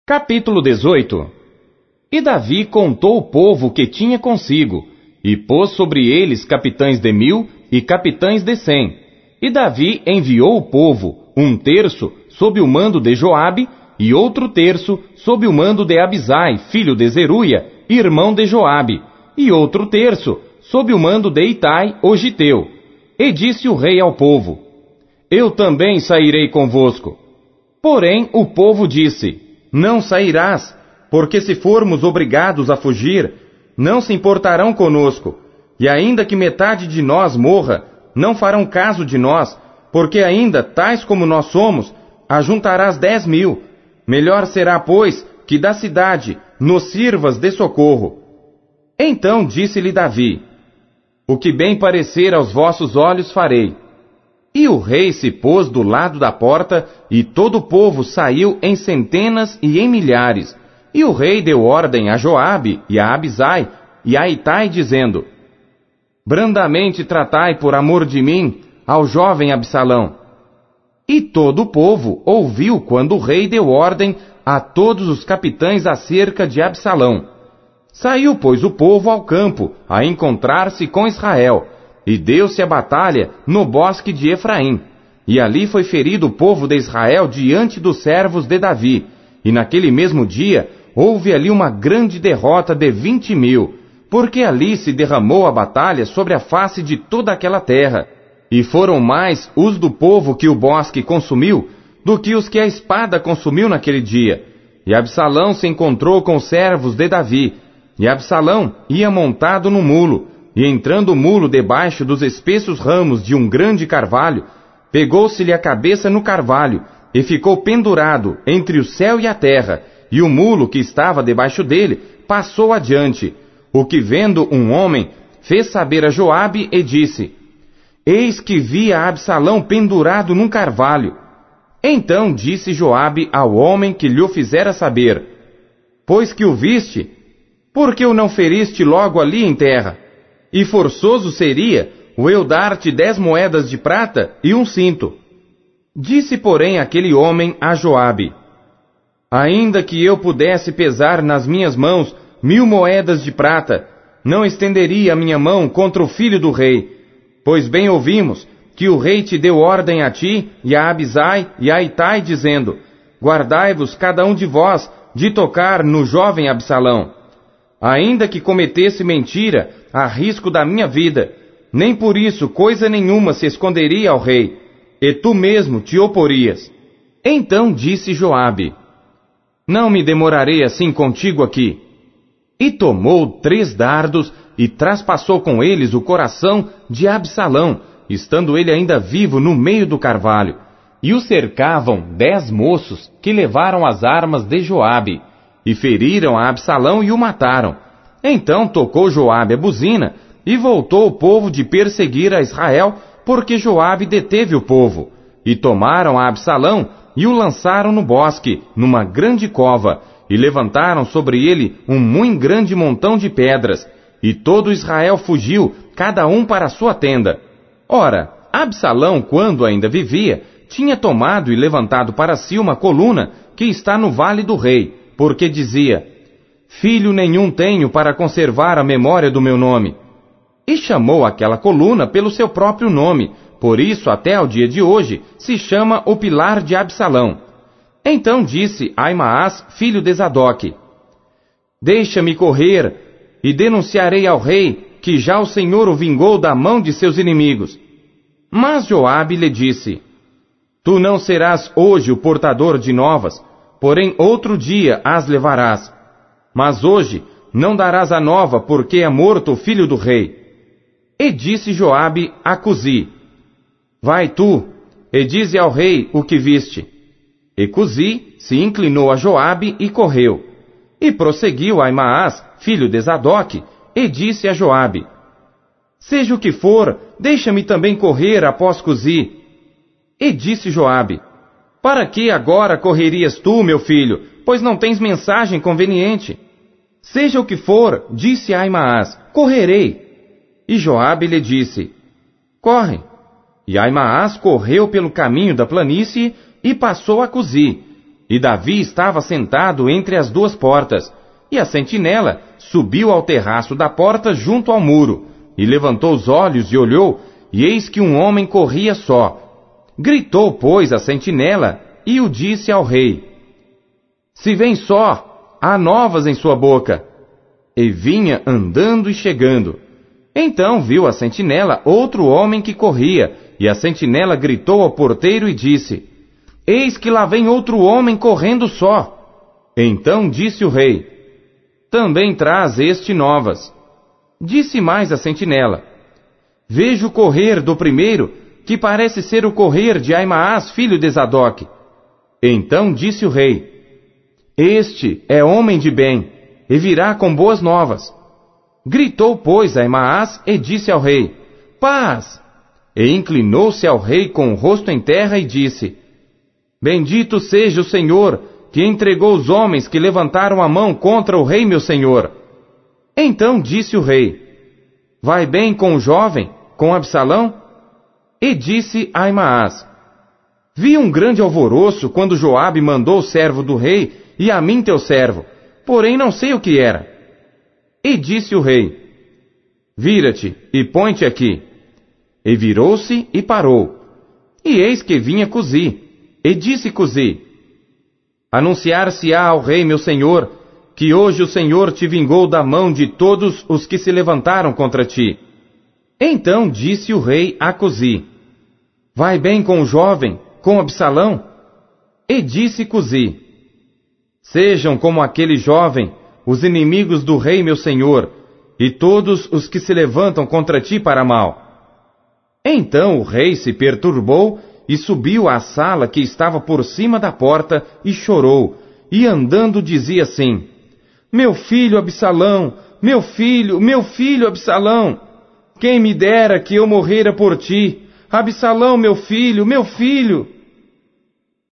Capítulo 18. E Davi contou o povo que tinha consigo, e pôs sobre eles capitães de 1000 e capitães de 100. E Davi enviou o povo, um terço sob o mando de Joabe, e outro terço sob o mando de Abisai, filho de Zeruia, irmão de Joabe, e outro terço sob o mando de Itai, o Giteu. E disse o rei ao povo: Eu também sairei convosco. Porém o povo disse: Não sairás, porque se formos obrigados a fugir, não se importarão conosco, e ainda que metade de nós morra, não farão caso de nós, porque ainda, tais como nós somos, ajuntarás 10.000. Melhor será, pois, que da cidade nos sirvas de socorro. Então disse-lhe Davi: O que bem parecer aos vossos olhos farei. E o rei se pôs do lado da porta, e todo o povo saiu em centenas e em milhares. E o rei deu ordem a Joabe, e a Abisai, e a Itai, dizendo: Brandamente tratai por amor de mim ao jovem Absalão. E todo o povo ouviu quando o rei deu ordem a todos os capitães acerca de Absalão. Saiu, pois, o povo ao campo, a encontrar-se com Israel, e deu-se a batalha no bosque de Efraim. E ali foi ferido o povo de Israel diante dos servos de Davi. E naquele mesmo dia houve ali uma grande derrota de 20.000, porque ali se derramou a batalha sobre a face de toda aquela terra. E foram mais os do povo que o bosque consumiu, do que os que a espada consumiu naquele dia. E Absalão se encontrou com os servos de Davi. E Absalão ia montado no mulo, e entrando o mulo debaixo dos espessos ramos de um grande carvalho, pegou-se-lhe a cabeça no carvalho, e ficou pendurado entre o céu e a terra, e o mulo que estava debaixo dele passou adiante. O que vendo um homem, fez saber a Joabe e disse: Eis que vi a Absalão pendurado num carvalho. Então disse Joabe ao homem que lhe o fizera saber: Pois que o viste, por que o não feriste logo ali em terra? E forçoso seria o eu dar-te 10 moedas de prata e um cinto. Disse, porém, aquele homem a Joabe: Ainda que eu pudesse pesar nas minhas mãos 1000 moedas de prata, não estenderia a minha mão contra o filho do rei. Pois bem ouvimos que o rei te deu ordem a ti, e a Abisai, e a Itai, dizendo: Guardai-vos cada um de vós de tocar no jovem Absalão. Ainda que cometesse mentira, a risco da minha vida, nem por isso coisa nenhuma se esconderia ao rei, e tu mesmo te oporias. Então disse Joabe: Não me demorarei assim contigo aqui. E tomou 3 dardos, e traspassou com eles o coração de Absalão, estando ele ainda vivo no meio do carvalho. E o cercavam 10 moços, que levaram as armas de Joabe, e feriram a Absalão e o mataram. Então tocou Joabe a buzina, e voltou o povo de perseguir a Israel, porque Joabe deteve o povo. E tomaram a Absalão, e o lançaram no bosque, numa grande cova, e levantaram sobre ele um muito grande montão de pedras. E todo Israel fugiu, cada um para a sua tenda. Ora, Absalão, quando ainda vivia, tinha tomado e levantado para si uma coluna que está no vale do rei, porque dizia: Filho nenhum tenho para conservar a memória do meu nome. E chamou aquela coluna pelo seu próprio nome, por isso até ao dia de hoje se chama o Pilar de Absalão. Então disse Aimaas, filho de Zadoque: Deixa-me correr, e denunciarei ao rei que já o Senhor o vingou da mão de seus inimigos. Mas Joabe lhe disse: Tu não serás hoje o portador de novas, porém outro dia as levarás. Mas hoje não darás a nova, porque é morto o filho do rei. E disse Joabe a Cusi: Vai tu, e dize ao rei o que viste. E Cusi se inclinou a Joabe e correu. E prosseguiu Aimaas, filho de Zadoque, e disse a Joabe: Seja o que for, deixa-me também correr após Cusi. E disse Joabe: Para que agora correrias tu, meu filho, pois não tens mensagem conveniente? Seja o que for, disse Aimaas, correrei. E Joabe lhe disse: Corre. E Aimaas correu pelo caminho da planície e passou a Cusi. e Davi estava sentado entre as duas portas, e a sentinela subiu ao terraço da porta junto ao muro, e levantou os olhos e olhou, e eis que um homem corria só. Gritou, pois, a sentinela, e o disse ao rei: Se vem só, há novas em sua boca. E vinha andando e chegando. Então viu a sentinela outro homem que corria, e a sentinela gritou ao porteiro e disse: Eis que lá vem outro homem correndo só. Então disse o rei: Também traz este novas. Disse mais a sentinela: Vejo correr do primeiro, que parece ser o correr de Aimaas, filho de Zadoc. Então disse o rei: Este é homem de bem, e virá com boas novas. Gritou, pois, Aimaas e disse ao rei: Paz! E inclinou-se ao rei com o rosto em terra e disse: Bendito seja o Senhor, que entregou os homens que levantaram a mão contra o rei meu senhor. Então disse o rei: Vai bem com o jovem, com Absalão? E disse Aimaas: Vi um grande alvoroço quando Joabe mandou o servo do rei e a mim teu servo, porém não sei o que era. E disse o rei: Vira-te e põe-te aqui. E virou-se e parou. E eis que vinha Cusi. E disse Cusi: Anunciar-se-á ao rei meu senhor, que hoje o Senhor te vingou da mão de todos os que se levantaram contra ti. Então disse o rei a Cusi: Vai bem com o jovem, com Absalão? E disse Cusi: Sejam como aquele jovem, os inimigos do rei meu senhor, e todos os que se levantam contra ti para mal. Então o rei se perturbou e subiu à sala que estava por cima da porta e chorou, e andando dizia assim: Meu filho Absalão, meu filho Absalão, quem me dera que eu morrera por ti, Absalão, meu filho, meu filho.